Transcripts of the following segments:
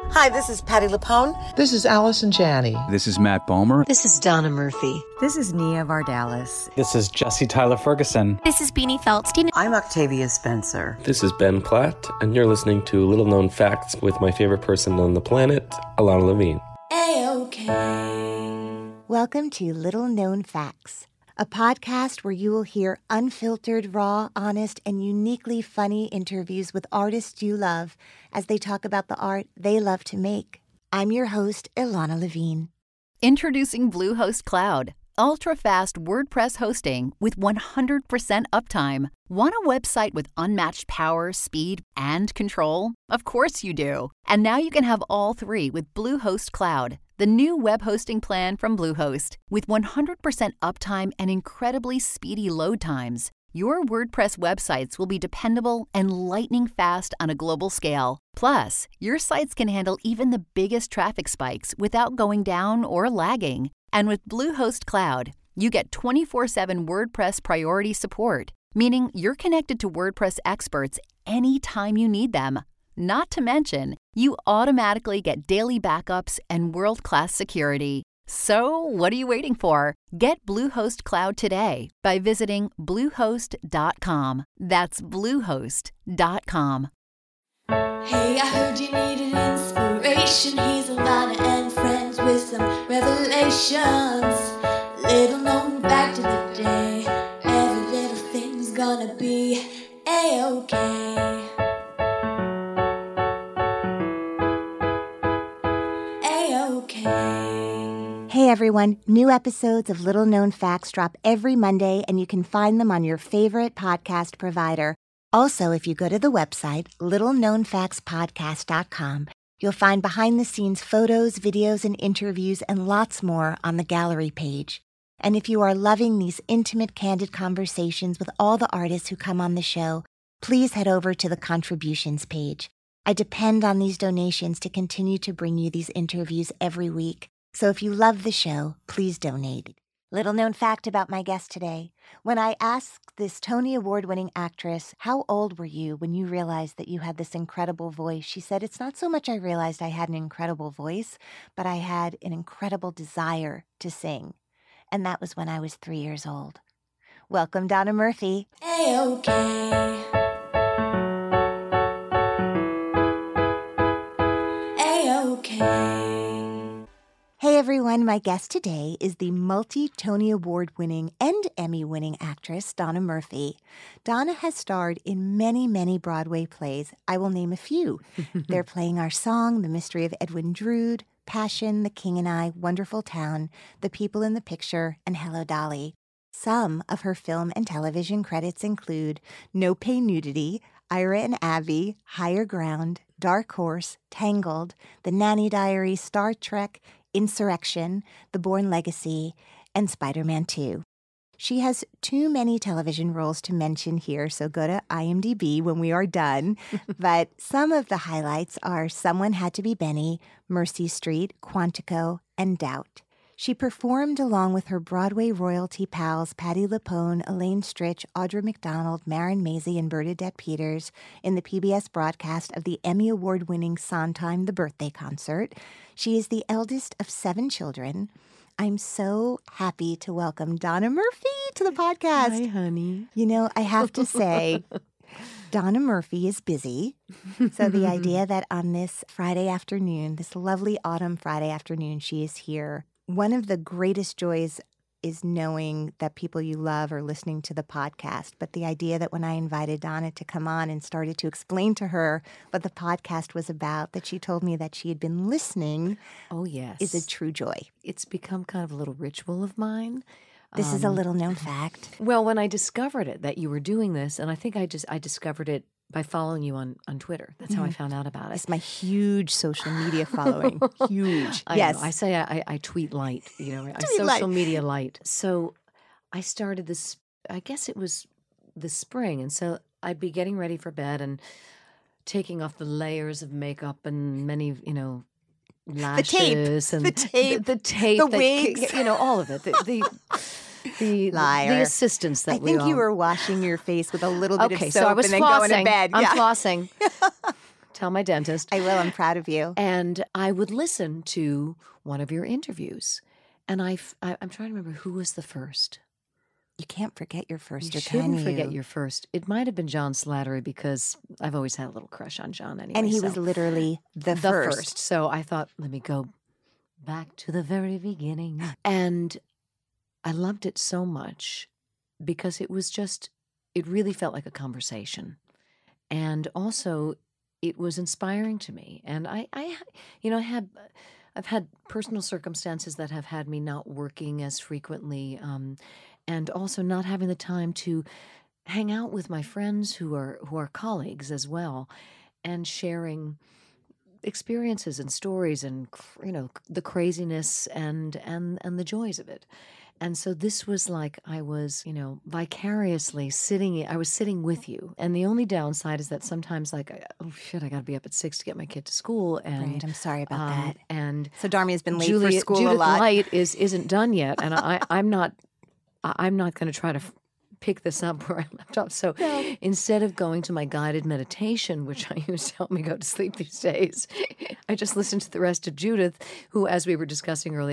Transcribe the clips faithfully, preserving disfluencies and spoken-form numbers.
Hi, this is Patti LuPone. This is Allison Janney. This is Matt Bomer. This is Donna Murphy. This is Nia Vardalos. This is Jesse Tyler Ferguson. This is Beanie Feldstein. I'm Octavia Spencer. This is Ben Platt, and you're listening to Little Known Facts with my favorite person on the planet, Alana Levine. A-OK. Welcome to Little Known Facts, a podcast where you will hear unfiltered, raw, honest, and uniquely funny interviews with artists you love as they talk about the art they love to make. I'm your host, Ilana Levine. Introducing Bluehost Cloud, ultra-fast WordPress hosting with one hundred percent uptime. Want a website with unmatched power, speed, and control? Of course you do. And now you can have all three with Bluehost Cloud, the new web hosting plan from Bluehost. With one hundred percent uptime and incredibly speedy load times, your WordPress websites will be dependable and lightning fast on a global scale. Plus, your sites can handle even the biggest traffic spikes without going down or lagging. And with Bluehost Cloud, you get twenty-four seven WordPress priority support, meaning you're connected to WordPress experts anytime you need them. Not to mention, you automatically get daily backups and world-class security. So, what are you waiting for? Get Bluehost Cloud today by visiting bluehost dot com. That's bluehost dot com. Hey, I heard you needed inspiration. He's Alana and friends with some revelations. Little known fact of the day. Every little thing's gonna be A-OK. A-OK. Hey everyone, new episodes of Little Known Facts drop every Monday and you can find them on your favorite podcast provider. Also, if you go to the website, little known facts podcast dot com, you'll find behind-the-scenes photos, videos, and interviews and lots more on the gallery page. And if you are loving these intimate, candid conversations with all the artists who come on the show, please head over to the contributions page. I depend on these donations to continue to bring you these interviews every week. So if you love the show, please donate. Little known fact about my guest today. When I asked this Tony Award-winning actress, how old were you when you realized that you had this incredible voice? She said, it's not so much I realized I had an incredible voice, but I had an incredible desire to sing. And that was when I was three years old. Welcome, Donna Murphy. A-OK. A-OK. Hey everyone, my guest today is the multi-Tony Award-winning and Emmy-winning actress Donna Murphy. Donna has starred in many, many Broadway plays. I will name a few. They're Playing Our Song, The Mystery of Edwin Drood, Passion, The King and I, Wonderful Town, The People in the Picture, and Hello, Dolly. Some of her film and television credits include No Pay Nudity, Ira and Abby, Higher Ground, Dark Horse, Tangled, The Nanny Diaries, Star Trek, Insurrection, The Bourne Legacy, and Spider-Man two. She has too many television roles to mention here, so go to IMDb when we are done. But some of the highlights are Someone Had to Be Benny, Mercy Street, Quantico, and Doubt. She performed along with her Broadway royalty pals Patti LuPone, Elaine Stritch, Audra McDonald, Marin Mazzie, and Bernadette Peters in the P B S broadcast of the Emmy Award-winning Sondheim The Birthday Concert. She is the eldest of seven children. I'm so happy to welcome Donna Murphy to the podcast. Hi, honey. You know, I have to say, Donna Murphy is busy. So the idea that on this Friday afternoon, this lovely autumn Friday afternoon, she is here. One of the greatest joys is knowing that people you love are listening to the podcast. But the idea that when I invited Donna to come on and started to explain to her what the podcast was about, that she told me that she had been listening. Oh, yes. Is a true joy. It's become kind of a little ritual of mine. This um, is a little known fact. Well, when I discovered it, that you were doing this, and I think I just I discovered it by following you on, on Twitter. That's how mm. I found out about it. It's my huge social media following. Huge. I yes. know. I say I, I tweet light, you know, I tweet social light. media light. So I started this, I guess it was this spring. And so I'd be getting ready for bed and taking off the layers of makeup and many, you know, lashes. The tape. And the tape. The, the tape. The that, wigs. You know, all of it. The, the The, Liar. the assistance that I we think all... you were washing your face with a little bit okay, of soap so I was and then flossing. going to bed. I'm yeah. flossing. tell my dentist. I will. I'm proud of you. And I would listen to one of your interviews. And I, I, I'm trying to remember who was the first. You can't forget your first, You or can shouldn't you? forget your first. It might have been John Slattery because I've always had a little crush on John anyway. And he so. was literally the, the first. first. So I thought, let me go back to the very beginning. And I loved it so much because it was just, it really felt like a conversation. And also, it was inspiring to me. And I, I you know, I had, I've had personal circumstances that have had me not working as frequently, um, and also not having the time to hang out with my friends who are who are colleagues as well, and sharing experiences and stories and, you know, the craziness and and and the joys of it. And so this was like I was, you know, vicariously sitting, I was sitting with you. And the only downside is that sometimes, like, oh, shit, I got to be up at six to get my kid to school. And Right, I'm sorry about um, that. And So Dharmi has been late Julia, for school Judith a lot. Light is, isn't done yet. And I, I'm not, I'm not going to try to f- pick this up where I left off. So No. instead of going to my guided meditation, which I use to help me go to sleep these days, I just listened to the rest of Judith, who, as we were discussing earlier,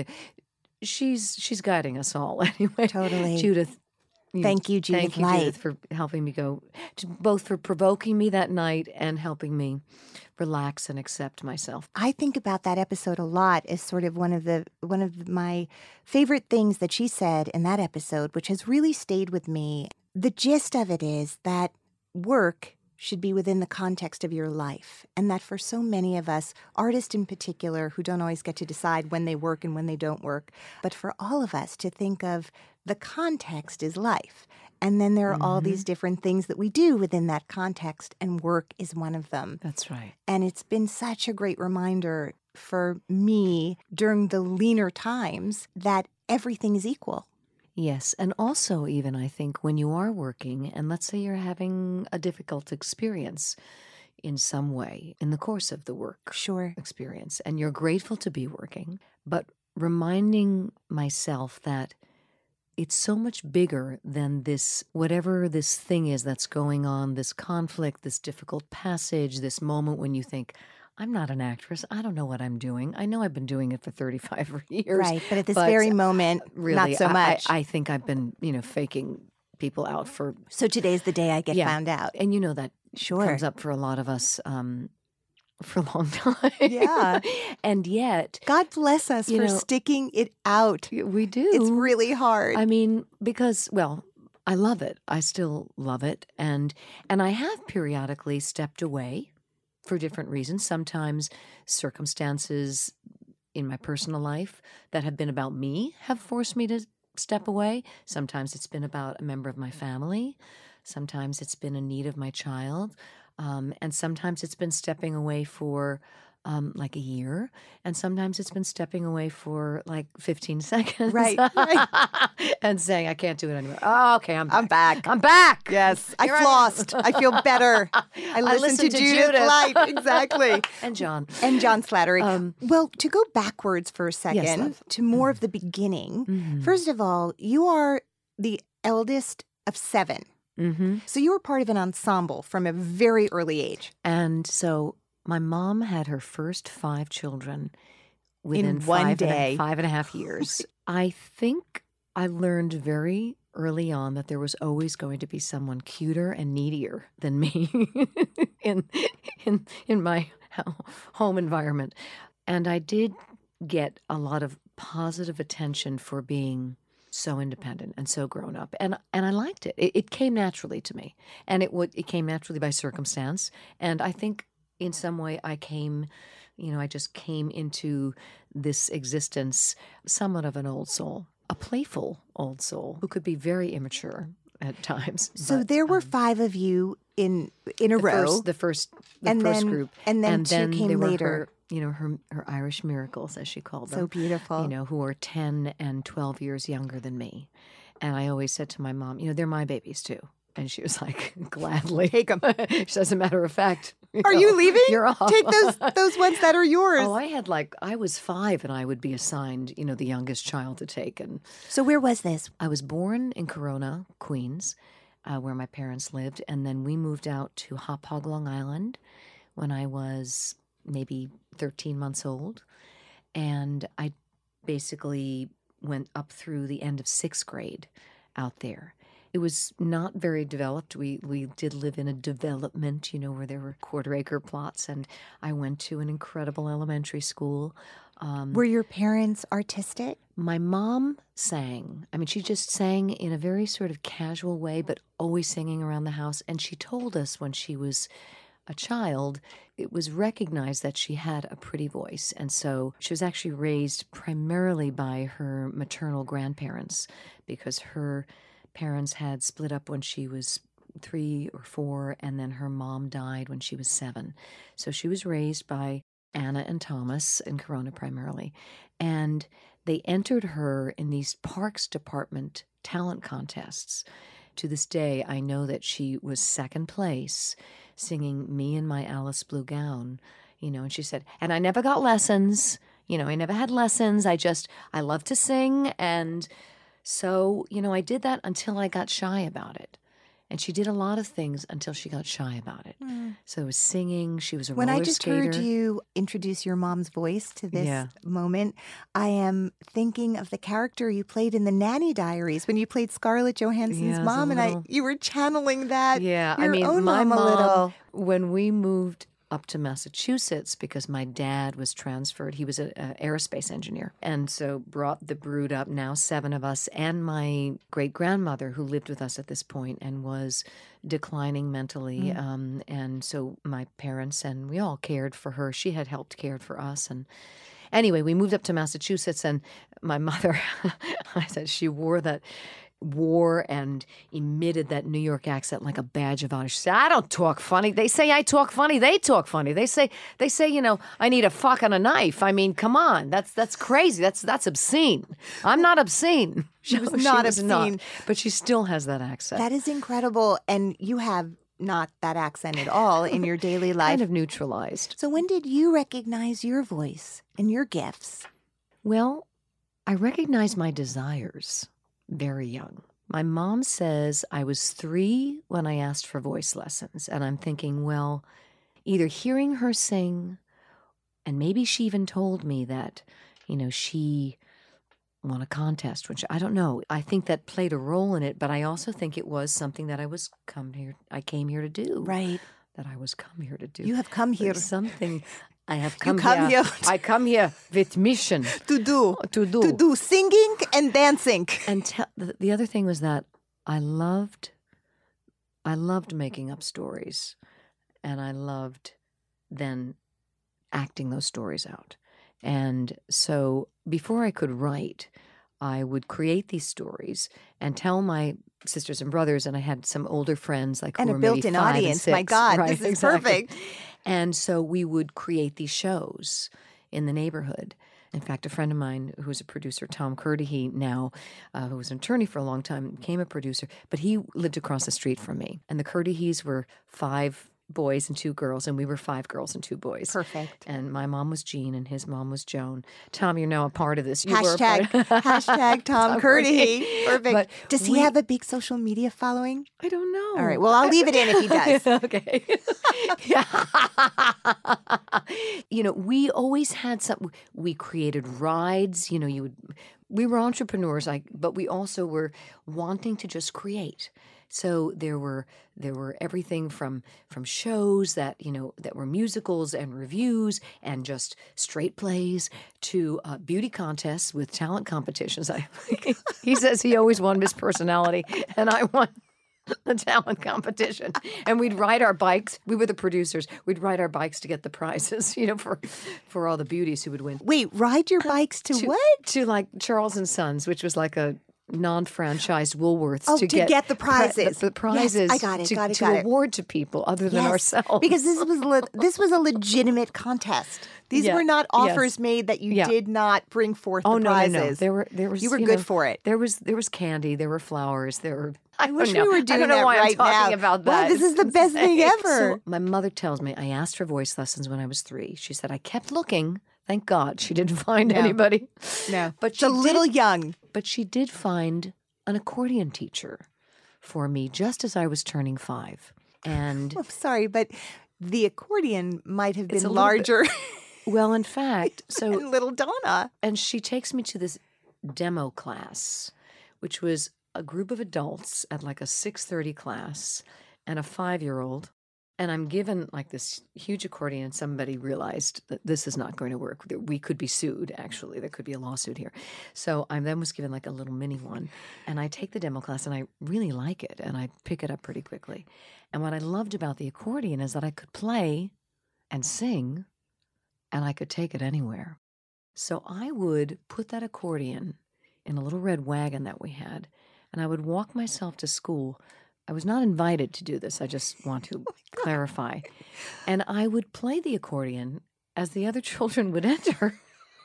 she's she's guiding us all anyway. Totally. Judith. Thank you, Judith Thank you, Light. Judith, for helping me go, to, both for provoking me that night and helping me relax and accept myself. I think about that episode a lot as sort of one of the one of my favorite things that she said in that episode, which has really stayed with me. The gist of it is that work should be within the context of your life, and that for so many of us, artists in particular, who don't always get to decide when they work and when they don't work, but for all of us to think of the context is life. And then there are mm-hmm. all these different things that we do within that context, and work is one of them. That's right. And it's been such a great reminder for me during the leaner times that everything is equal. Yes, and also even I think when you are working, and let's say you're having a difficult experience in some way in the course of the work sure. experience, and you're grateful to be working, but reminding myself that it's so much bigger than this, whatever this thing is that's going on, this conflict, this difficult passage, this moment when you think, I'm not an actress. I don't know what I'm doing. I know I've been doing it for thirty-five years. Right, but at this but very moment, really, not so much. I, I, I think I've been, you know, faking people out for... So today's the day I get yeah. found out. And you know that sure. comes up for a lot of us um, for a long time. Yeah. And yet... God bless us for know, sticking it out. We do. It's really hard. I mean, because, well, I love it. I still love it. And And I have periodically stepped away for different reasons. Sometimes circumstances in my personal life that have been about me have forced me to step away. Sometimes it's been about a member of my family. Sometimes it's been a need of my child. Um, and sometimes it's been stepping away for um, like a year. And sometimes it's been stepping away for like fifteen seconds. Right. right. And saying, I can't do it anymore. Oh, okay, I'm back. I'm back. I'm back. Yes. I Here I flossed. I, I feel better. I listened, listened to, to Judith, Judith. Light. Exactly. And John. And John Slattery. Um, well, to go backwards for a second Yes, love. to more of the beginning, Mm-hmm. first of all, you are the eldest of seven. Mm-hmm. So you were part of an ensemble from a very early age. And so my mom had her first five children within In one five, and a, day. five and a half years. I think I learned very early on that there was always going to be someone cuter and needier than me in in in my home environment. And I did get a lot of positive attention for being so independent and so grown up, and and I liked it. It, it came naturally to me, and it would it came naturally by circumstance. And I think in some way I came, you know, I just came into this existence somewhat of an old soul, a playful old soul who could be very immature at times. So but, there were um, five of you in in a the row. First, the first, the and first then, group, and then two then came there were later. Her, you know, her her Irish miracles, as she called them. So beautiful. You know, who are ten and twelve years younger than me. And I always said to my mom, you know, they're my babies too. And she was like, gladly. Take them. She says, as a matter of fact. You Are know, you leaving? You're off. Take those those ones that are yours. Oh, I had like, I was five and I would be assigned, you know, the youngest child to take. And So where was this? I was born in Corona, Queens, uh, where my parents lived. And then we moved out to Hop Hog, Long Island, when I was maybe thirteen months old. And I basically went up through the end of sixth grade out there. It was not very developed. We we did live in a development, you know, where there were quarter acre plots. And I went to an incredible elementary school. Um, Were your parents artistic? My mom sang. I mean, she just sang in a very sort of casual way, but always singing around the house. And she told us when she was a child, it was recognized that she had a pretty voice. And so she was actually raised primarily by her maternal grandparents because her parents had split up when she was three or four, and then her mom died when she was seven. So she was raised by Anna and Thomas in Corona primarily. And they entered her in these Parks Department talent contests. To this day, I know that she was second place singing Me in My Alice Blue Gown, you know, and she said, and I never got lessons, you know, I never had lessons. I just, I love to sing. And so, you know, I did that until I got shy about it. And she did a lot of things until she got shy about it. Mm. So it was singing. She was a when roller I just skater. heard you introduce your mom's voice to this Yeah. moment, I am thinking of the character you played in the Nanny Diaries when you played Scarlett Johansson's Yeah, as a mom, and I little- you were channeling that. Yeah, your I mean, own my mom, a mom, little. when we moved up to Massachusetts, because my dad was transferred, he was an aerospace engineer, and so brought the brood up, now seven of us, and my great-grandmother, who lived with us at this point and was declining mentally. Mm. Um, and so my parents and we all cared for her. She had helped cared for us. And anyway, we moved up to Massachusetts, and my mother, I said she wore that wore and emitted that New York accent like a badge of honor. She said, I don't talk funny. They say I talk funny. They talk funny. They say, they say, you know, I need a fork and a knife. I mean, come on. That's that's crazy. That's that's obscene. I'm not obscene. She was No, not was obscene. Not, but she still has that accent. That is incredible. And you have not that accent at all in your daily life. Kind of neutralized. So when did you recognize your voice and your gifts? Well, I recognize my desires very young. My mom says I was three when I asked for voice lessons, and I'm thinking, well, either hearing her sing, and maybe she even told me that, you know, she won a contest, which I don't know. I think that played a role in it, but I also think it was something that I was come here, I came here to do. Right. That I was come here to do. You have come here. There's something I have come, you come here. here. I come here with mission. To do. To do. To do singing and dancing. And te- the, the other thing was that I loved, I loved making up stories, and I loved then acting those stories out. And so before I could write, I would create these stories and tell my sisters and brothers, and I had some older friends like and who a were maybe built-in five audience. and six. My God, Right, this is exactly. perfect. And so we would create these shows in the neighborhood. In fact, a friend of mine who was a producer, Tom Curtihy, now, uh, who was an attorney for a long time, became a producer, but he lived across the street from me. And the Curtihys were five boys and two girls, and we were five girls and two boys. Perfect. And my mom was Jean, and his mom was Joan. Tom, you're now a part of this. You Hashtag, were a part. hashtag Tom, Tom Curtihy. Perfect. But does he we, have a big social media following? I don't know. All right. Well, I'll leave it in if he does. Okay. You know, we always had some. We created rides. You know, you would. We were entrepreneurs, like, but we also were wanting to just create. So there were there were everything from from shows that you know that were musicals and reviews and just straight plays to uh, beauty contests with talent competitions. I, he says he always won Miss Personality, and I won the talent competition. And we'd ride our bikes. We were the producers. We'd ride our bikes to get the prizes, you know, for for all the beauties who would win. Wait, ride your bikes to, to what? To like Charles and Sons, which was like a non-franchised Woolworths Oh, to, to get, get the prizes. The, the prizes yes, I got it, to, got it, to got it. award to people other than yes, ourselves. because this was le- this was a legitimate contest. These Yeah, were not offers yes. made that you Yeah. did not bring forth oh the no, prizes. no, no. There were there was you were you good know, for it. There was there was candy. There were flowers. There were. I, I wish don't know. we were I doing don't know that why right I'm talking now. about Wow, that. this is the best thing ever. So my mother tells me I asked for voice lessons when I was three. She said I kept looking. Thank God she didn't find No. anybody. No, but it's she a little did, young. But she did find an accordion teacher for me just as I was turning five. And I'm sorry, but the accordion might have It's been a little bit- larger Well, in fact, so than little Donna. and she takes me to this demo class, which was a group of adults at like a six thirty class and a five-year-old. And I'm given like this huge accordion, and somebody realized that this is not going to work. That we could be sued, actually. There could be a lawsuit here. So I then was given like a little mini one. And I take the demo class, and I really like it, and I pick it up pretty quickly. And what I loved about the accordion is that I could play and sing, and I could take it anywhere. So I would put that accordion in a little red wagon that we had, and I would walk myself to school. I was not invited to do this. I just want to oh clarify. And I would play the accordion as the other children would enter,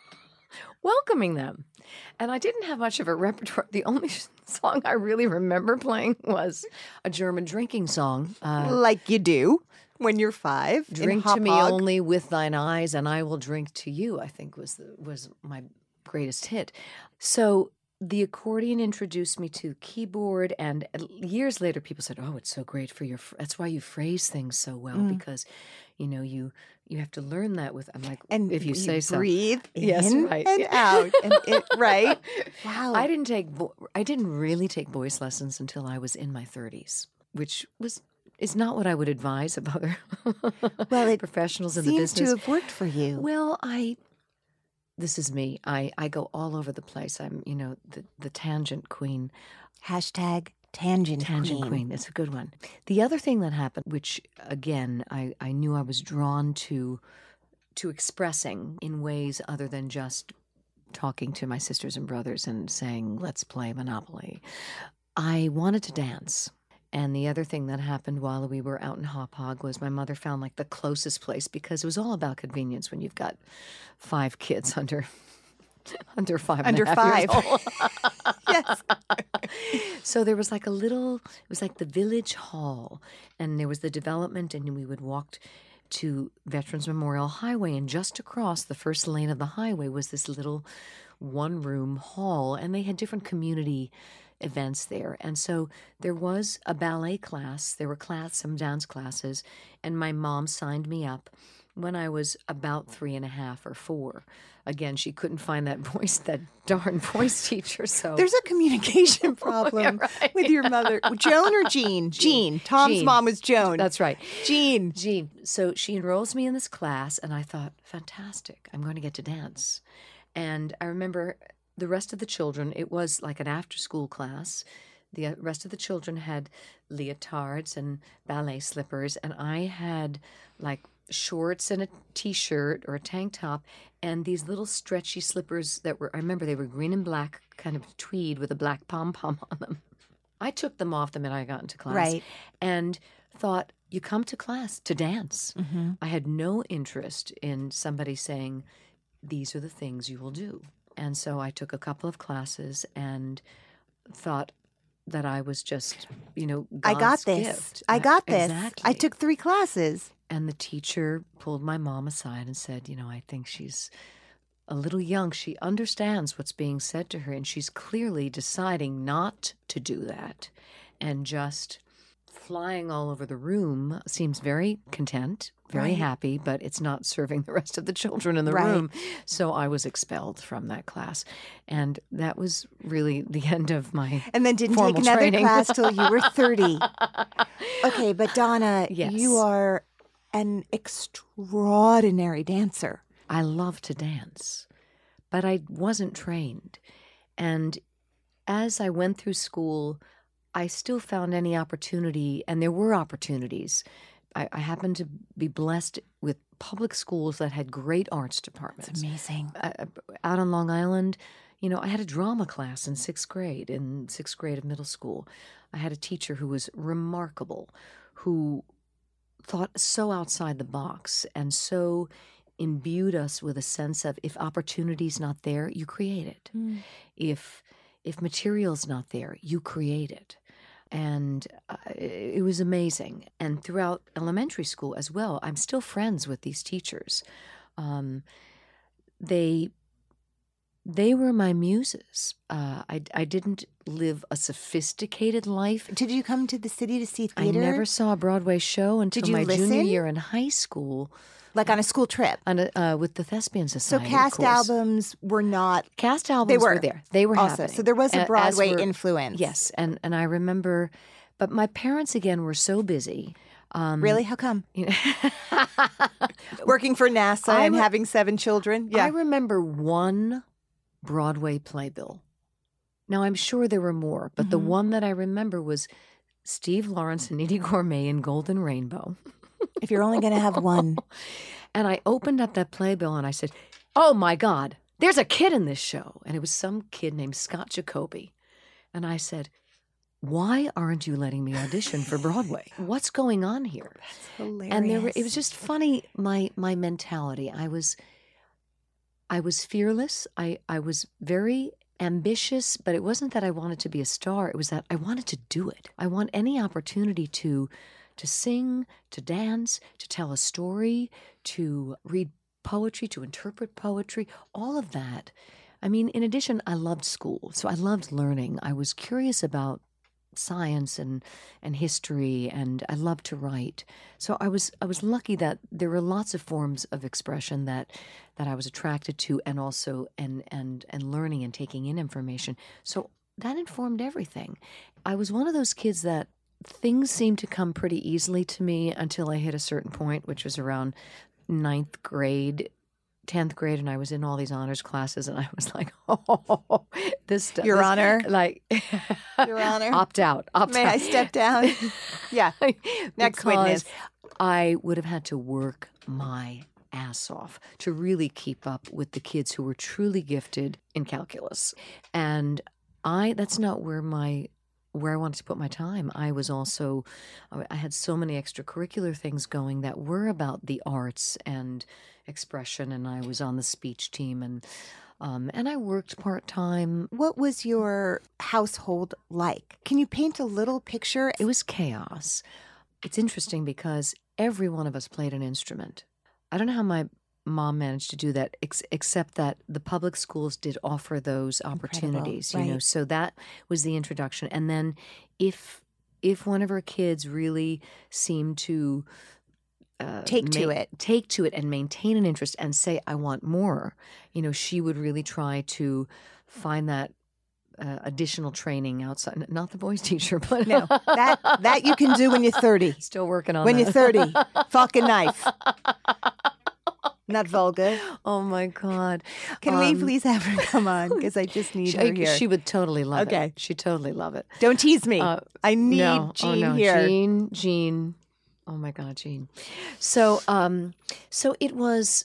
welcoming them. And I didn't have much of a repertoire. The only song I really remember playing was a German drinking song. Uh, Like you do when you're five. in Drink to Hop me Hog. only with thine eyes, and I will drink to you, I think was the, was my greatest hit. So the accordion introduced me to keyboard, and years later people said, oh, it's so great for your, fr- that's why you phrase things so well, Mm. because, you know, you you have to learn that with, I'm like, And if you say so. breathe in Yes, right. and Yeah. out. And it, right? Wow. I didn't take, vo- I didn't really take voice lessons until I was in my thirties, which was, is not what I would advise of other Well, it professionals in the seems business. to have worked for you. Well, I, this is me. I, I go all over the place. I'm, you know, the, the tangent queen. Hashtag tangent, Tangent queen. queen. It's a good one. The other thing that happened, which again, I, I knew I was drawn to, to expressing in ways other than just talking to my sisters and brothers and saying, let's play Monopoly. I wanted to dance. And the other thing that happened while we were out in Hop Hog was my mother found like the closest place, because it was all about convenience when you've got five kids under under five and Under a half years five. old. Yes. So there was like a little, it was like the village hall, and there was the development, and we would walk to Veterans Memorial Highway, and just across the first lane of the highway was this little one-room hall, and they had different community events there. And so there was a ballet class, there were class, some dance classes, and my mom signed me up when I was about three and a half or four. Again, she couldn't find that voice, that darn voice teacher. So There's a communication problem right. with your mother. Joan or Jean? Jean. Tom's Jean. mom was Joan. That's right. Jean. Jean. So she enrolls me in this class, and I thought, fantastic, I'm going to get to dance. And I remember the rest of the children, it was like an after-school class. The rest of the children had leotards and ballet slippers, and I had like shorts and a T-shirt or a tank top and these little stretchy slippers that were, I remember they were green and black, kind of tweed with a black pom-pom on them. I took them off the minute I got into class. Right. And thought, you come to class to dance. Mm-hmm. I had no interest in somebody saying, these are the things you will do. And so I took a couple of classes and thought that I was just, you know, God's I got this. gift. I got this. Exactly. I took three classes. And the teacher pulled my mom aside and said, you know, I think she's a little young. She understands what's being said to her, and she's clearly deciding not to do that and just flying all over the room. Seems very content, very Right. happy, but it's not serving the rest of the children in the Right. room. So I was expelled from that class. And that was really the end of my And then didn't formal take another training. class till you were thirty. Okay, but Donna, Yes. you are an extraordinary dancer. I love to dance, but I wasn't trained. And as I went through school, I still found any opportunity, and there were opportunities. I, I happened to be blessed with public schools that had great arts departments. It's amazing. Uh, out on Long Island, you know, I had a drama class in sixth grade, in sixth grade of middle school. I had a teacher who was remarkable, who thought so outside the box and so imbued us with a sense of, if opportunity's not there, you create it. Mm. If if material's not there, you create it. And uh, it was amazing. And throughout elementary school as well, I'm still friends with these teachers. Um, they they were my muses. Uh, I, I didn't live a sophisticated life. Did you come to the city to see theater? I never saw a Broadway show until Did you my listen? junior year in high school. Like on a school trip? On a, uh, with the Thespian So Society, cast of course. albums were not... Cast albums They were. were there. They were Also, happening. so there was a A- as Broadway were- influence. Yes, and, and I remember, but my parents, again, were so busy. Um, Really? How come? You know, Working for NASA I and re- having seven children? I Yeah. remember one Broadway playbill. Now, I'm sure there were more, but the one that I remember was Steve Lawrence and Edie Gourmet in Golden Rainbow. If you're only going to have one. And I opened up that playbill and I said, oh my God, there's a kid in this show. And it was some kid named Scott Jacoby. And I said, why aren't you letting me audition for Broadway? What's going on here? Hilarious. And there were, it was just funny, my my mentality. I was I was fearless. I, I was very ambitious, but it wasn't that I wanted to be a star. It was that I wanted to do it. I want any opportunity to to sing, to dance, to tell a story, to read poetry, to interpret poetry, all of that. I mean, in addition, I loved school. So I loved learning. I was curious about science and and history, and I loved to write. So I was I was lucky that there were lots of forms of expression that that I was attracted to, and also and and and learning and taking in information. So that informed everything. I was one of those kids that things seemed to come pretty easily to me until I hit a certain point, which was around ninth grade, tenth grade, and I was in all these honors classes, and I was like, oh, this stuff. Your this, Honor. Like, Your Honor. opt out. Opt May out. I step down? Yeah. Next Because witness. I would have had to work my ass off to really keep up with the kids who were truly gifted in calculus. And I, that's not where my where I wanted to put my time. I was also, I had so many extracurricular things going that were about the arts and expression, and I was on the speech team, and um, and I worked part-time. What was your household like? Can you paint a little picture? It was chaos. It's interesting because every one of us played an instrument. I don't know how my mom managed to do that, ex- except that the public schools did offer those opportunities, Incredible, you know. right. So that was the introduction. And then if if one of her kids really seemed to uh, Take to ma- it. take to it and maintain an interest and say, I want more, you know, she would really try to find that uh, additional training outside. N- Not the voice teacher, but No, that that you can do when you're thirty. still working on When that. you're thirty, fucking knife. Not vulgar. Oh my God! Can we Um, please have her come on? Because I just need She, her here. she would totally love it. Okay. She'd totally love it. Don't tease me. Uh, I need no, Jean oh no, here. Jean, Jean. Oh my God, Jean. So, um, so it was.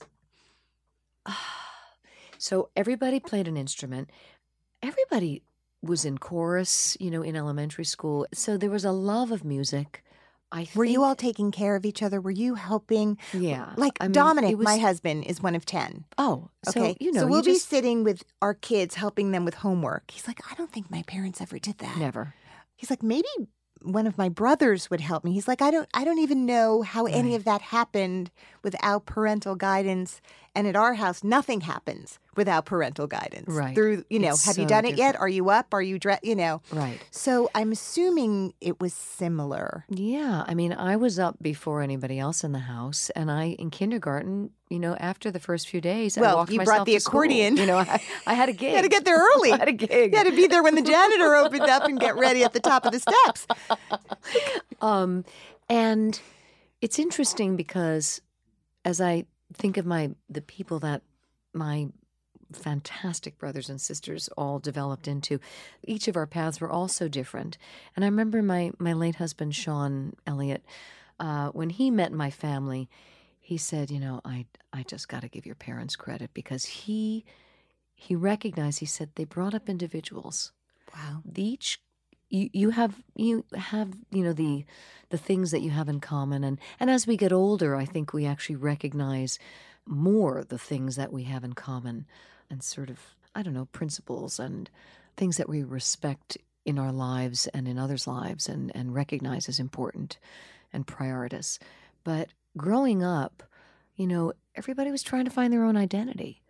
So everybody played an instrument. Everybody was in chorus, you know, in elementary school. So there was a love of music. I think, Were you all taking care of each other? Were you helping? Yeah. Like I mean, Dominic, it was- my husband, is one of ten. Oh, so, Okay. you know, so you we'll be just- sitting with our kids, helping them with homework. He's like, I don't think my parents ever did that. never. He's like, maybe one of my brothers would help me. He's like, I don't I don't even know how any Right. of that happened without parental guidance. And at our house, nothing happens without parental guidance. Right. Through, you know, It's have you so done it yet? different. Are you up? Are you dressed? You know. Right. So I'm assuming it was similar. Yeah, I mean, I was up before anybody else in the house, and I in kindergarten, you know, after the first few days, I Well, walked you myself brought the to school. accordion. You know, I, I had a gig. You had to get there early. I had a gig. You had to be there when the janitor opened up and get ready at the top of the steps. Um, and it's interesting because as I think of my the people that my fantastic brothers and sisters all developed into, each of our paths were all so different. And I remember my my late husband, Sean Elliott, uh, when he met my family, he said, you know, I I just got to give your parents credit, because he he recognized, he said, they brought up individuals. Wow. Each you you have you have you know the the things that you have in common, and and as we get older, I think we actually recognize more the things that we have in common, and sort of, I don't know, principles and things that we respect in our lives and in others' lives, and and recognize as important and prioritous. But growing up, you know, everybody was trying to find their own identity.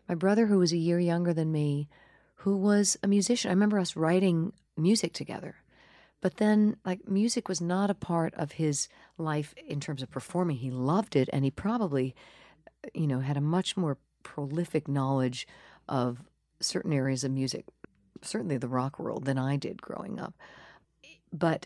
my brother, who was a year younger than me, who was a musician. I remember us writing music together. But then, like, music was not a part of his life in terms of performing. He loved it, and he probably, you know, had a much more prolific knowledge of certain areas of music, certainly the rock world, than I did growing up. But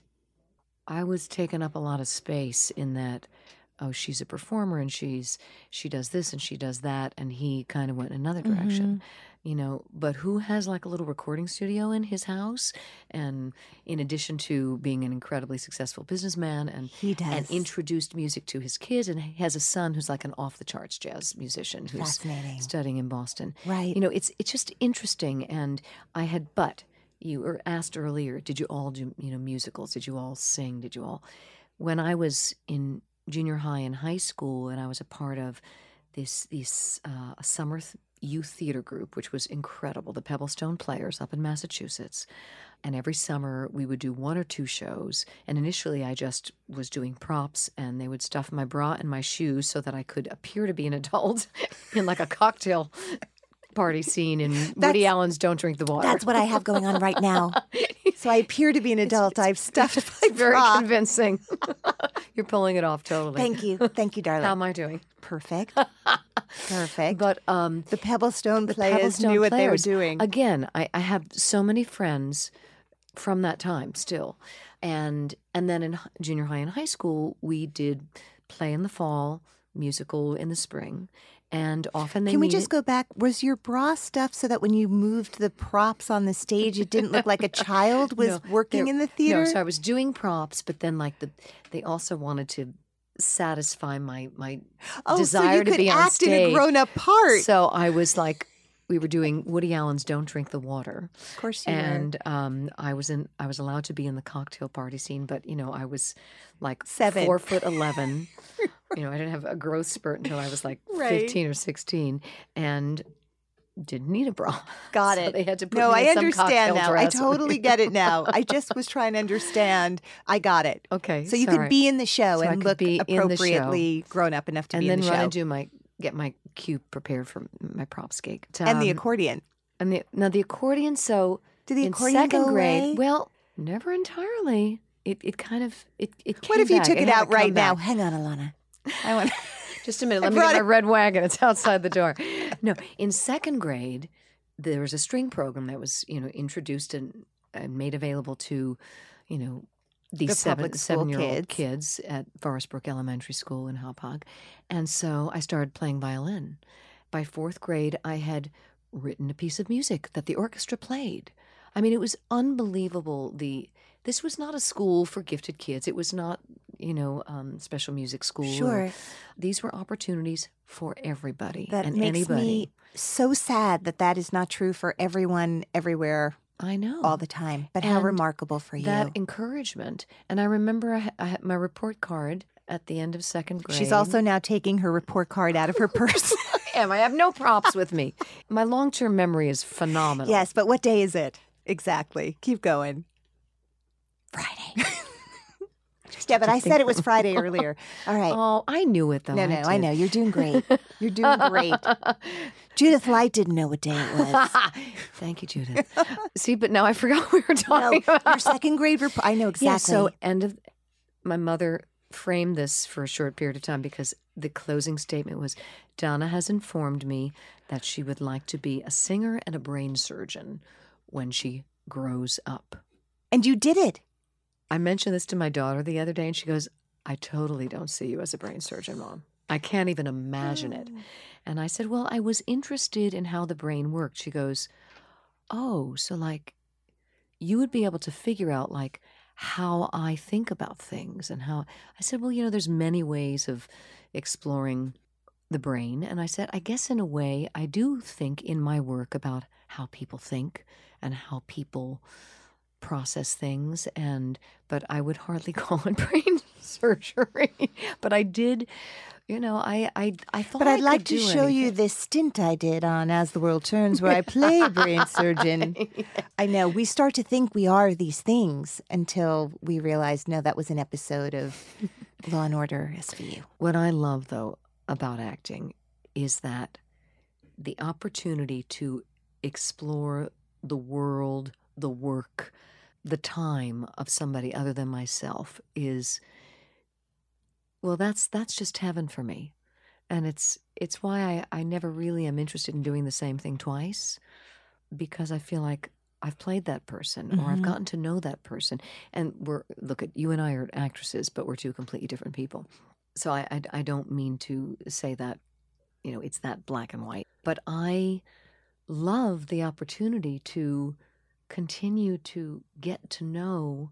I was taking up a lot of space in that, oh, she's a performer, and she's she does this, and she does that, and he kind of went in another direction. Mm-hmm. You know, but who has like a little recording studio in his house? And in addition to being an incredibly successful businessman and he does. and introduced music to his kids, and he has a son who's like an off the charts jazz musician who's studying in Boston. Right. You know, it's it's just interesting. And I had, but you were asked earlier, did you all do, you know, musicals? Did you all sing? Did you all? When I was in junior high and high school, and I was a part of this this uh, summer th- youth theater group, which was incredible, the Pebblestone Players up in Massachusetts. And every summer we would do one or two shows. And initially I just was doing props, and they would stuff my bra and my shoes so that I could appear to be an adult in like a cocktail party scene in that's, Woody Allen's Don't Drink the Water. That's what I have going on right now. So I appear to be an adult. It's, it's, I've stuffed it's my very bra. convincing. You're pulling it off totally. Thank you. Thank you, darling. How am I doing? Perfect. Perfect. But um, the Pebblestone the Players Pebblestone knew what players, they were doing. Again, I, I have so many friends from that time still. And and then in junior high and high school, we did play in the fall, musical in the spring. And often they Can we needed... just go back? Was your bra stuffed so that when you moved the props on the stage, it didn't look like a child was no, working in the theater? No, so I was doing props, but then like the they also wanted to satisfy my my oh, desire so you to could be on act stage. in a grown-up part. So I was like, we were doing Woody Allen's "Don't Drink the Water." Of course you and, were. And um, I was in. I was allowed to be in the cocktail party scene, but you know, I was like Seven. four foot eleven. You know, I didn't have a growth spurt until I was like right. fifteen or sixteen, and didn't need a bra. Got so it. They had to put no, me I in some understand now. dress. I totally get it now. I just was trying to understand. I got it. Okay, so you sorry. could be in the show so and look appropriately grown up enough to and be in the show, and then run and do my get my cue prepared for my props gig, um, and the um, accordion. And the now the accordion. So did the in accordion second go grade? away? Well, never entirely. It it kind of it it. Came What if you back. took it, it out right now? back. Hang on, Alana. I want. Just a minute. Let me get my red wagon. It's outside the door. No, in second grade, there was a string program that was, you know, introduced and, and made available to, you know, these the seven seven year old kids. kids at Forest Brook Elementary School in Hauppauge, and so I started playing violin. By fourth grade, I had written a piece of music that the orchestra played. I mean, it was unbelievable. The this was not a school for gifted kids. It was not, you know, um, special music school. Sure. These were opportunities for everybody that and makes anybody. Me so sad that that is not true for everyone, everywhere. I know. All the time. But and how remarkable for you. That encouragement. And I remember I, I had my report card at the end of second grade. She's also now taking her report card out of her purse. I am. I have no props with me. My long-term memory is phenomenal. Yes, but what day is it? Exactly. Keep going. Friday. Yeah, but I said it was Friday earlier. All right. Oh, I knew it, though. No, I no, did. I know. You're doing great. You're doing great. Judith Light didn't know what day it was. Thank you, Judith. See, but now I forgot what we were talking no, about. Your second grade report. I know exactly. Yeah, so end of, my mother framed this for a short period of time because the closing statement was, Donna has informed me that she would like to be a singer and a brain surgeon when she grows up. And you did it. I mentioned this to my daughter the other day, and she goes, I totally don't see you as a brain surgeon, Mom. I can't even imagine it. And I said, well, I was interested in how the brain worked. She goes, oh, so like you would be able to figure out like how I think about things and how I said, well, you know, there's many ways of exploring the brain. And I said, I guess in a way I do think in my work about how people think and how people process things, and but I would hardly call it brain surgery. But I did, you know, I I, I thought But I'd I like could to do show anything. you this stint I did on As the World Turns where I play brain surgeon. I know, we start to think we are these things until we realize, no, that was an episode of Law and Order S V U. What I love, though, about acting is that the opportunity to explore the world, the work, the time of somebody other than myself is, well, that's that's just heaven for me. And it's it's why I, I never really am interested in doing the same thing twice, because I feel like I've played that person, mm-hmm. or I've gotten to know that person. And we're, look, at you and I are actresses, but we're two completely different people. So I, I, I don't mean to say that, you know, it's that black and white. But I love the opportunity to continue to get to know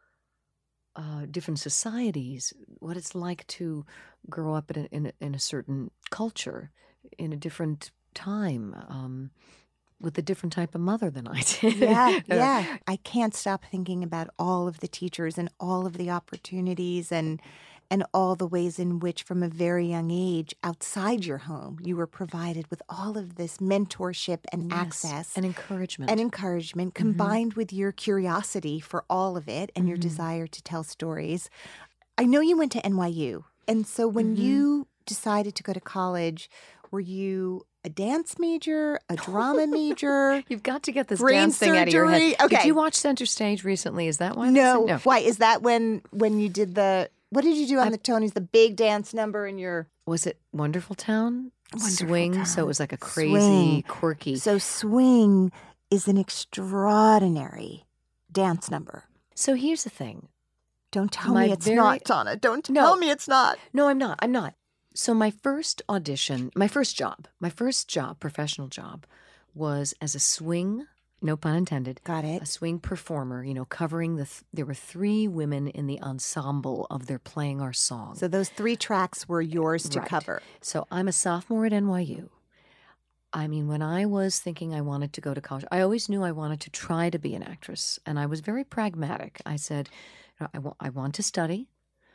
uh, different societies, what it's like to grow up in a, in a, in a certain culture, in a different time, um, with a different type of mother than I did. Yeah, yeah. I can't stop thinking about all of the teachers and all of the opportunities and and all the ways in which from a very young age, outside your home, you were provided with all of this mentorship and yes, access. And encouragement. And encouragement, mm-hmm. combined with your curiosity for all of it and mm-hmm. your desire to tell stories. I know you went to N Y U. And so when mm-hmm. you decided to go to college, were you a dance major, a drama major? You've got to get this brain dance thing surgery? out of your head. Okay. Did you watch Center Stage recently? Is that why? No. no. Why? Is that when when you did the, what did you do on I, the Tonys, the big dance number in your... Was it Wonderful Town? Wonderful Swing? Town. So it was like a crazy, Swing. quirky... So Swing is an extraordinary dance number. So here's the thing. Don't tell My me it's very... not, Donna. Don't tell no. me it's not. No, I'm not. I'm not. So my first audition, my first job, my first job, professional job, was as a swing, no pun intended. Got it. A swing performer, you know, covering the, th- there were three women in the ensemble of their Playing Our Song. So those three tracks were yours to right. cover. So I'm a sophomore at N Y U. I mean, when I was thinking I wanted to go to college, I always knew I wanted to try to be an actress. And I was very pragmatic. I said, I, w- I want to study.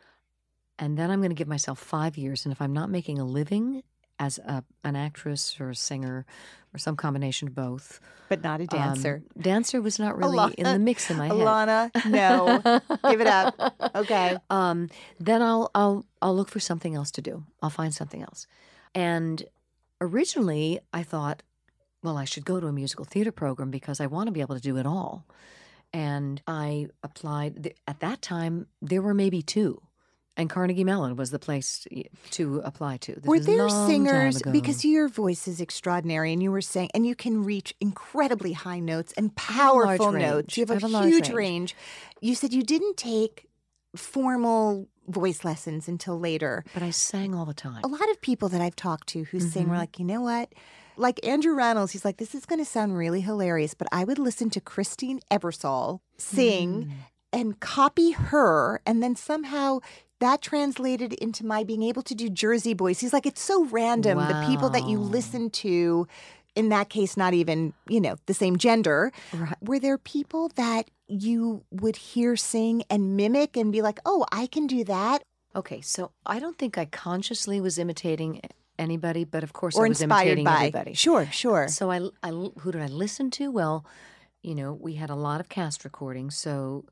And then I'm going to give myself five years. And if I'm not making a living as a, an actress or a singer or some combination of both. But not a dancer. Um, dancer was not really Alana, in the mix in my head. Alana, no. Give it up. Okay. Um, then I'll, I'll, I'll look for something else to do. I'll find something else. And originally I thought, well, I should go to a musical theater program because I want to be able to do it all. And I applied. At that time, there were maybe two. And Carnegie Mellon was the place to apply to. This were was there a long singers, time ago. because your voice is extraordinary and you were saying, and you can reach incredibly high notes and powerful notes. You have a, have a huge range. range. You said you didn't take formal voice lessons until later. But I sang all the time. A lot of people that I've talked to who mm-hmm. sing were like, you know what? Like Andrew Reynolds, he's like, this is going to sound really hilarious, but I would listen to Christine Ebersole sing mm. and copy her, and then somehow that translated into my being able to do Jersey Boys. He's like, it's so random. Wow. The people that you listen to, in that case, not even, you know, the same gender. Right. Were there people that you would hear sing and mimic and be like, oh, I can do that? Okay, so I don't think I consciously was imitating anybody, but of course or I was inspired imitating by. everybody. Sure, sure. So I, I, who did I listen to? Well, you know, we had a lot of cast recordings, so...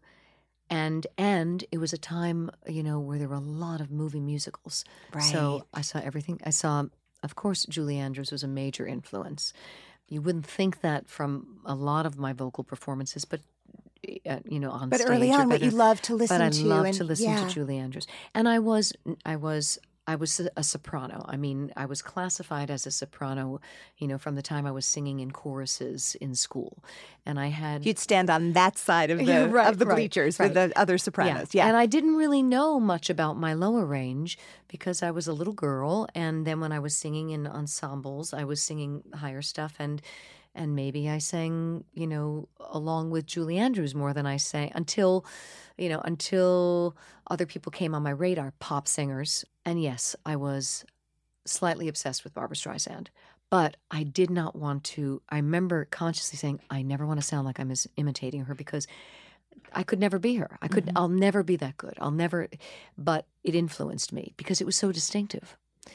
And and it was a time, you know, where there were a lot of movie musicals. Right. So I saw everything. I saw, of course, Julie Andrews was a major influence. You wouldn't think that from a lot of my vocal performances, but, uh, you know, on but stage. But early on, what you loved to listen to. But I to. loved and, to listen yeah. to Julie Andrews. And I was, I was... I was a soprano. I mean, I was classified as a soprano, you know, from the time I was singing in choruses in school. And I had... You'd stand on that side of the, yeah, right, of the right, bleachers right. with the other sopranos. Yeah. yeah. And I didn't really know much about my lower range because I was a little girl. And then when I was singing in ensembles, I was singing higher stuff. And and maybe I sang, you know, along with Julie Andrews more than I sang until... you know, until other people came on my radar, pop singers. And yes, I was slightly obsessed with Barbra Streisand. But I did not want to, I remember consciously saying, I never want to sound like I'm imitating her because I could never be her. I could, mm-hmm. I'll never be that good. I'll never, but it influenced me because it was so distinctive.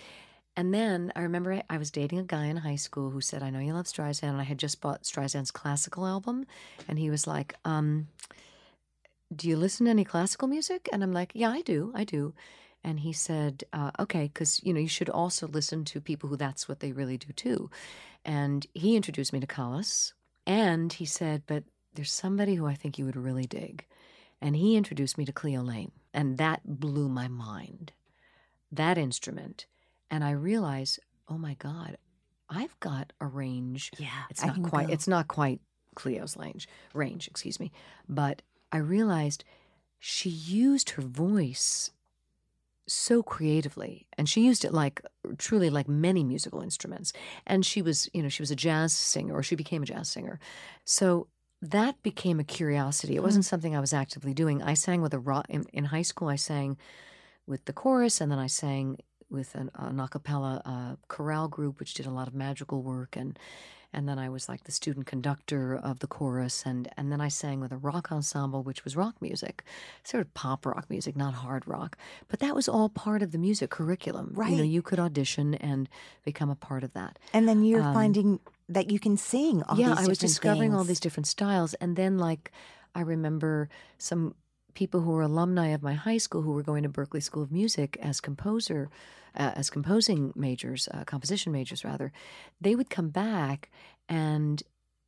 And then I remember I, I was dating a guy in high school who said, I know you love Streisand. And I had just bought Streisand's classical album. And he was like, um... do you listen to any classical music? And I'm like, yeah, I do, I do. And he said, uh, okay, because, you know, you should also listen to people who that's what they really do too. And he introduced me to Callas. And he said, but there's somebody who I think you would really dig. And he introduced me to Cleo Laine. And that blew my mind, that instrument. And I realized, oh my God, I've got a range. Yeah, it's I not can quite. go. It's not quite Cleo's range. Range, excuse me. But I realized she used her voice so creatively, and she used it like truly like many musical instruments. And she was, you know, she was a jazz singer, or she became a jazz singer. So that became a curiosity. It wasn't something I was actively doing. I sang with a rock in, in high school. I sang with the chorus, and then I sang with an, an a cappella uh, chorale group, which did a lot of magical work, and and then I was like the student conductor of the chorus, and and then I sang with a rock ensemble, which was rock music, sort of pop rock music, not hard rock, but that was all part of the music curriculum. Right. You know, you could audition and become a part of that. And then you're Um, finding that you can sing all yeah, these I was different discovering all things. these different styles. And then, like, I remember some people who were alumni of my high school who were going to Berklee School of Music as composer, uh, as composing majors, uh, composition majors rather. They would come back and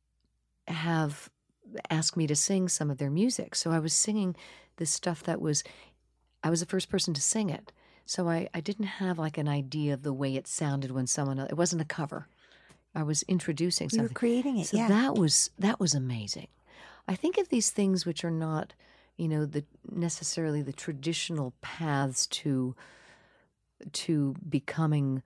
have ask me to sing some of their music. So I was singing this stuff that was, I was the first person to sing it. So I, I didn't have like an idea of the way it sounded when someone, it wasn't a cover. I was introducing You were something. creating it, So yeah. that was that was amazing. I think of these things which are not, you know, the necessarily the traditional paths to to becoming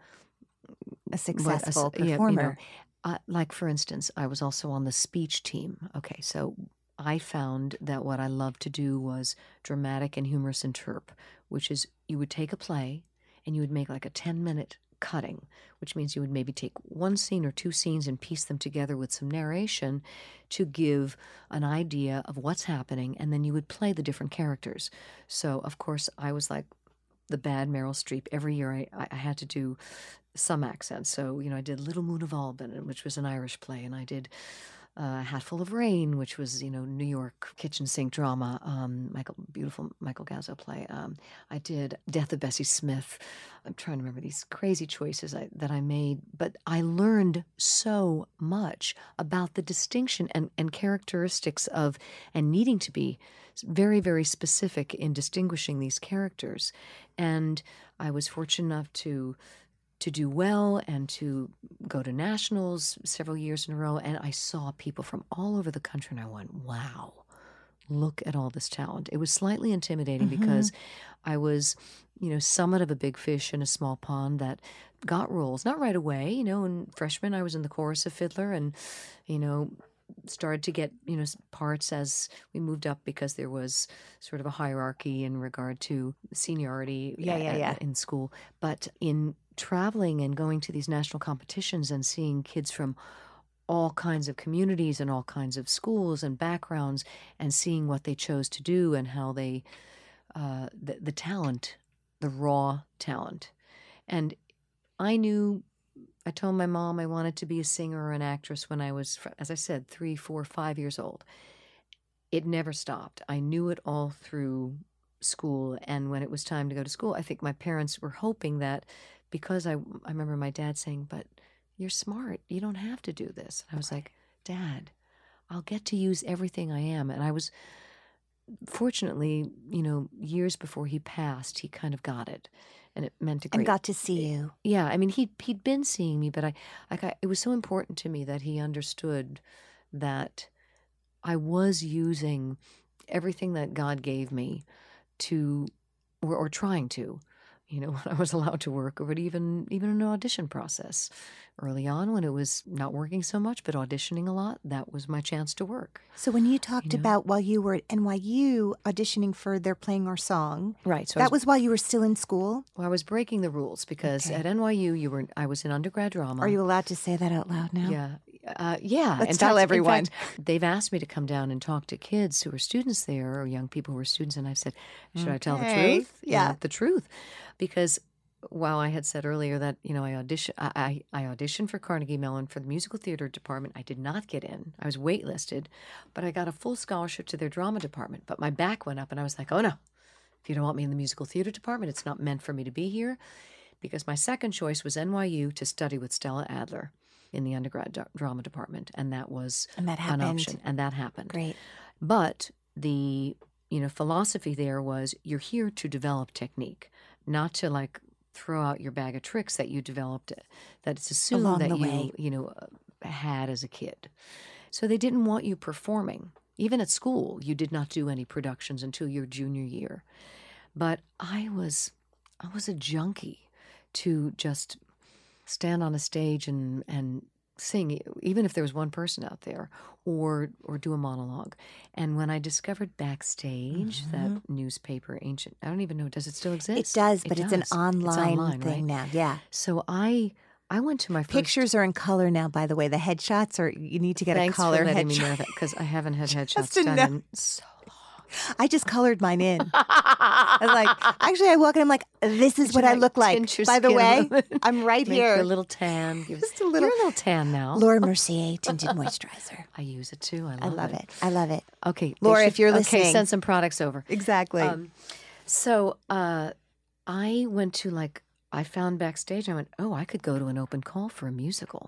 A successful what, a, yeah, you performer. know, uh, like, for instance, I was also on the speech team. Okay, so I found that what I loved to do was dramatic and humorous interp, which is you would take a play and you would make like a ten-minute cutting, which means you would maybe take one scene or two scenes and piece them together with some narration to give an idea of what's happening, and then you would play the different characters. So, of course, I was like the bad Meryl Streep. Every year I, I had to do some accents. So, you know, I did Little Moon of Alban, which was an Irish play, and I did uh, Hatful of Rain, which was, you know, New York kitchen sink drama, um, Michael, beautiful Michael Gazzo play. Um, I did Death of Bessie Smith. I'm trying to remember these crazy choices I, that I made, but I learned so much about the distinction and, and characteristics of, and needing to be very, very specific in distinguishing these characters. And I was fortunate enough to to do well and to go to nationals several years in a row. And I saw people from all over the country, and I went, wow, look at all this talent. It was slightly intimidating Mm-hmm. because I was, you know, somewhat of a big fish in a small pond that got roles, not right away. You know, in freshman, I was in the chorus of Fiddler, and, you know, started to get, you know, parts as we moved up because there was sort of a hierarchy in regard to seniority Yeah, yeah, a- yeah. in school. But in traveling and going to these national competitions and seeing kids from all kinds of communities and all kinds of schools and backgrounds, and seeing what they chose to do and how they, uh, the, the talent, the raw talent. And I knew, I told my mom I wanted to be a singer or an actress when I was, as I said, three, four, five years old. It never stopped. I knew it all through school. And when it was time to go to school, I think my parents were hoping that, because I, I remember my dad saying, but you're smart. You don't have to do this. And I was like, Dad, I'll get to use everything I am. And I was, fortunately, you know, years before he passed, he kind of got it. And it meant a great... And got to see you. Yeah, I mean, he'd, he'd been seeing me, but I, like, I, it was so important to me that he understood that I was using everything that God gave me to, or, or trying to, you know, when I was allowed to work, or even even an audition process. Early on, when it was not working so much, but auditioning a lot, that was my chance to work. So when you talked You know? about while you were at N Y U auditioning for They're Playing Our Song, Right. So I that was while you were still in school? well, I was breaking the rules because Okay. at N Y U, you were I was in undergrad drama. Are you allowed to say that out loud now? Yeah. Uh, yeah. Let's In tell fact- in everyone. fact, they've asked me to come down and talk to kids who are students there, or young people who are students, and I've said, should I tell the Okay. truth? You Yeah. know, the truth. Because while I had said earlier that, you know, I audition, I, I, I auditioned for Carnegie Mellon for the musical theater department. I did not get in. I was waitlisted, but I got a full scholarship to their drama department. But my back went up, and I was like, oh, no. If you don't want me in the musical theater department, it's not meant for me to be here. Because my second choice was N Y U to study with Stella Adler in the undergrad d- drama department. And that was And that an happened. option. And that happened. Great. But the, you know, philosophy there was you're here to develop technique, not to like throw out your bag of tricks that you developed, that it's assumed Along that the you, way. you know, had as a kid. So they didn't want you performing. Even at school, you did not do any productions until your junior year. But I was, I was a junkie to just stand on a stage and, and sing, even if there was one person out there, or or do a monologue. And when I discovered Backstage, Mm-hmm. that newspaper, ancient, I don't even know, does it still exist? It does, but It it's an does. online, online, thing right? now. Yeah. So I I went to my first... Pictures are in color now, by the way. The headshots are, you need to get Thanks a color for letting headshot. me know that, because I haven't had headshots to done know. in so I just colored mine in. I was like, actually, I walk in, I'm like, this is Did what you, I like, look like. tint your By the skin a way, little bit? I'm right Make here. you a little tan. Give- Just a little- You're a little tan now. Laura Mercier tinted moisturizer. I use it too. I love, I love it. I love it. Okay, they Laura, should- if you're okay, listening. send some products over. Exactly. Um, so uh, I went to like I found Backstage. I went, oh, I could go to an open call for a musical,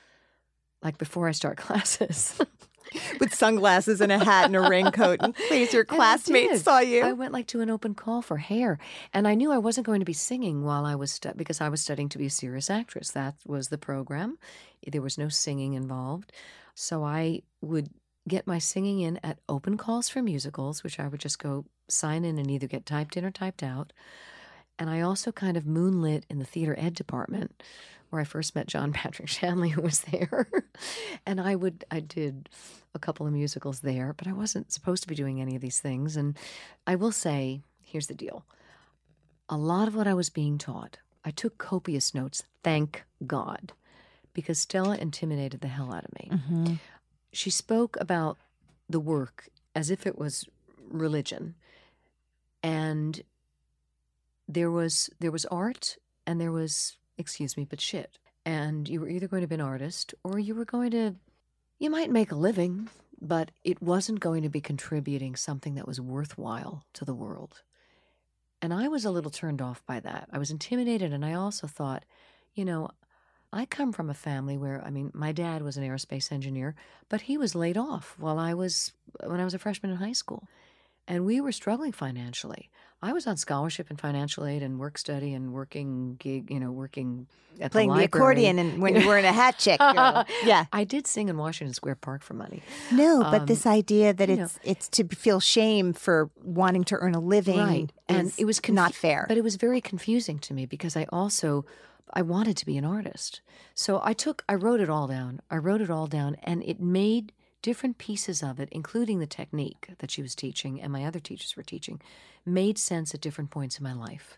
like before I start classes. With sunglasses and a hat and a raincoat in case your And I classmates did. saw you. I went like to an open call for Hair, and I knew I wasn't going to be singing while I was stu- because I was studying to be a serious actress. That was the program. There was no singing involved, so I would get my singing in at open calls for musicals, which I would just go sign in and either get typed in or typed out. And I also kind of moonlit in the theater ed department, where I first met John Patrick Shanley, who was there. And I would, I did a couple of musicals there, but I wasn't supposed to be doing any of these things. And I will say, here's the deal. A lot of what I was being taught, I took copious notes, thank God, because Stella intimidated the hell out of me. Mm-hmm. She spoke about the work as if it was religion. And there was there was art and there was, excuse me, but shit. And you were either going to be an artist or you were going to, you might make a living, but it wasn't going to be contributing something that was worthwhile to the world. And I was a little turned off by that. I was intimidated, and I also thought, you know, I come from a family where, I mean, my dad was an aerospace engineer, but he was laid off while I was, when I was a freshman in high school. And we were struggling financially. I was on scholarship and financial aid and work study and working gig, you know, working at Playing the the, library. accordion and when you weren't a hat chick girl. Yeah. I did sing in Washington Square Park for money. No, but Um, this idea that you it's it's to feel shame for wanting to earn a living, Right. And is it was confu- not fair. But it was very confusing to me because I also, I wanted to be an artist. So I took, I wrote it all down. I wrote it all down, and it made different pieces of it, including the technique that she was teaching and my other teachers were teaching, made sense at different points in my life.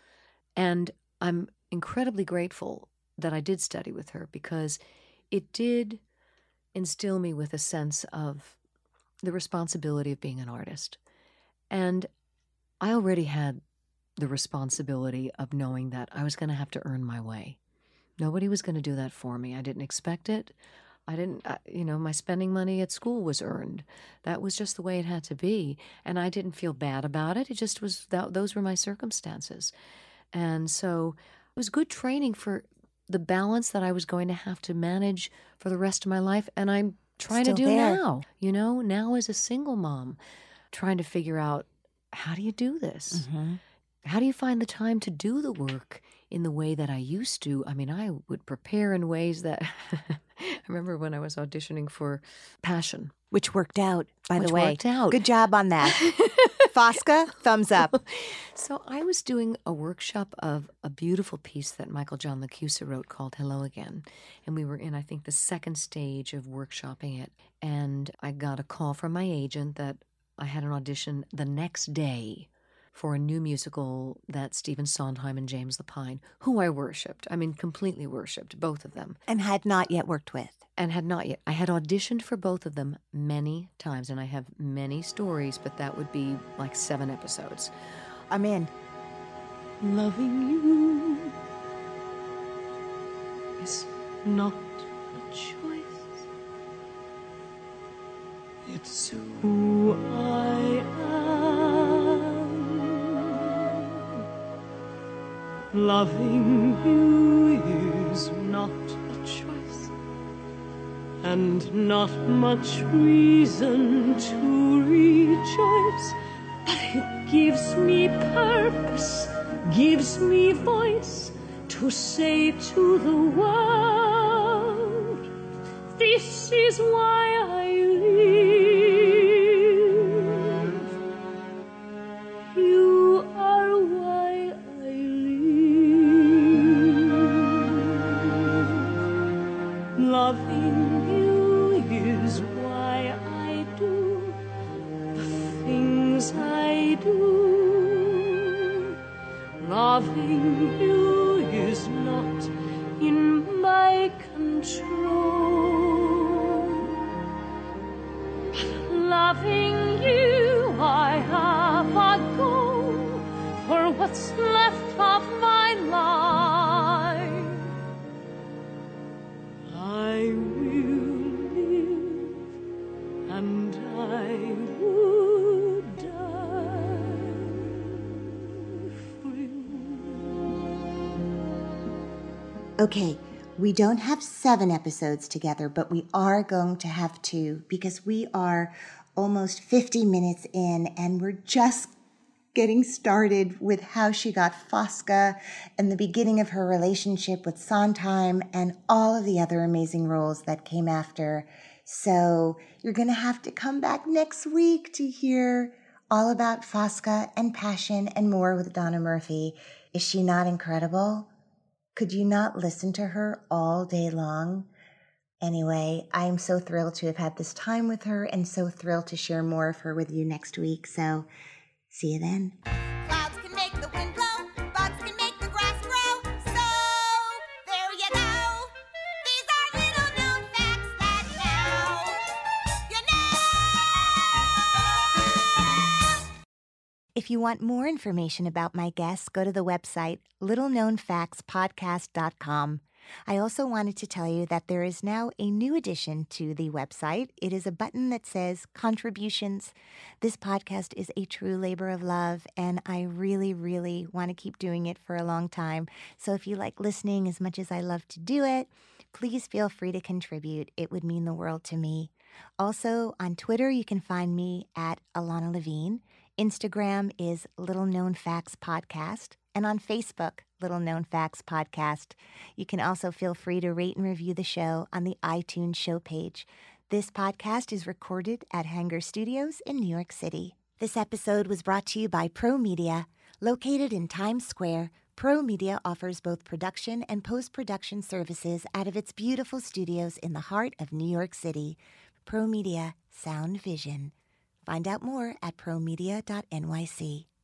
And I'm incredibly grateful that I did study with her because it did instill me with a sense of the responsibility of being an artist. And I already had the responsibility of knowing that I was going to have to earn my way. Nobody was going to do that for me. I didn't expect it. I didn't, uh, you know, my spending money at school was earned. That was just the way it had to be. And I didn't feel bad about it. It just was, that, those were my circumstances. And so it was good training for the balance that I was going to have to manage for the rest of my life. And I'm trying Still to do there. now, you know, now as a single mom, trying to figure out, how do you do this? Mm-hmm. How do you find the time to do the work in the way that I used to? I mean, I would prepare in ways that I remember when I was auditioning for Passion. Which worked out, by Which the way. worked out. Good job on that. Fosca, thumbs up. So I was doing a workshop of a beautiful piece that Michael John Lacusa wrote called Hello Again. And we were in, I think, the second stage of workshopping it. And I got a call from my agent that I had an audition the next day for a new musical that Stephen Sondheim and James Lapine, who I worshipped, I mean, completely worshipped, both of them. And had not yet worked with. And had not yet. I had auditioned for both of them many times, and I have many stories, but that would be like seven episodes. I'm in. Loving you is not a choice. It's who I am. Loving you is not a choice, and not much reason to rejoice, but it gives me purpose, gives me voice to say to the world, this is why I live. You are why I live. Loving you is why I do the things I do. Loving you is not in my control. But loving you, I have a goal for what's left of my life. I will live and I would die for you. Okay, we don't have seven episodes together, but we are going to have two because we are almost fifty minutes in and we're just getting started with how she got Fosca and the beginning of her relationship with Sondheim and all of the other amazing roles that came after. So you're going to have to come back next week to hear all about Fosca and Passion and more with Donna Murphy. Is she not incredible? Could you not listen to her all day long? Anyway, I am so thrilled to have had this time with her and so thrilled to share more of her with you next week. So see you then. Clouds can make the wind blow, bugs can make the grass grow. So there you go. These are little known facts that now you know. If you want more information about my guests, go to the website little known facts podcast dot com. I also wanted to tell you that there is now a new addition to the website. It is a button that says contributions. This podcast is a true labor of love, and I really, really want to keep doing it for a long time. So if you like listening as much as I love to do it, please feel free to contribute. It would mean the world to me. Also, on Twitter, you can find me at Alana Levine. Instagram is Little Known Facts Podcast. And on Facebook, Little Known Facts Podcast. You can also feel free to rate and review the show on the iTunes show page. This podcast is recorded at Hanger Studios in New York City. This episode was brought to you by Pro Media. Located in Times Square, Pro Media offers both production and post-production services out of its beautiful studios in the heart of New York City. Pro Media, sound vision. Find out more at pro media dot n y c.